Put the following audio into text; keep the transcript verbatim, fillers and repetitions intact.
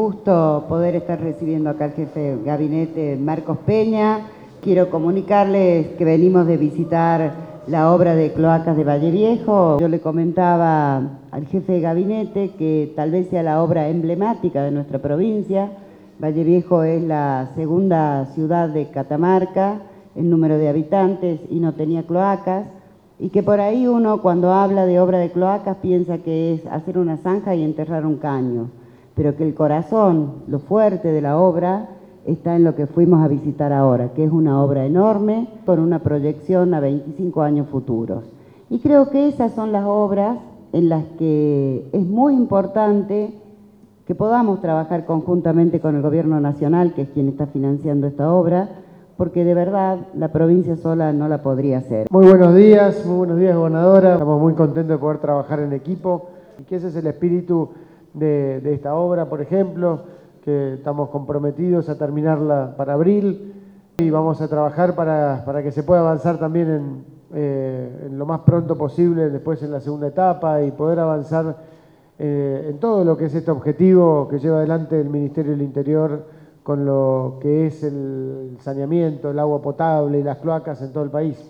gusto poder estar recibiendo acá al jefe de gabinete, Marcos Peña. Quiero comunicarles que venimos de visitar la obra de cloacas de Valle Viejo. Yo le comentaba al jefe de gabinete que tal vez sea la obra emblemática de nuestra provincia. Valle Viejo es la segunda ciudad de Catamarca en número de habitantes y no tenía cloacas. Y que por ahí uno, cuando habla de obra de cloacas, piensa que es hacer una zanja y enterrar un caño, pero que el corazón, lo fuerte de la obra, está en lo que fuimos a visitar ahora, que es una obra enorme, con una proyección a veinticinco años futuros. Y creo que esas son las obras en las que es muy importante que podamos trabajar conjuntamente con el Gobierno Nacional, que es quien está financiando esta obra, porque de verdad la provincia sola no la podría hacer. Muy buenos días, muy buenos días, gobernadora. Estamos muy contentos de poder trabajar en equipo y que ese es el espíritu de, de esta obra, por ejemplo, que estamos comprometidos a terminarla para abril y vamos a trabajar para, para que se pueda avanzar también en, eh, en lo más pronto posible, después en la segunda etapa y poder avanzar eh, en todo lo que es este objetivo que lleva adelante el Ministerio del Interior con lo que es el saneamiento, el agua potable y las cloacas en todo el país.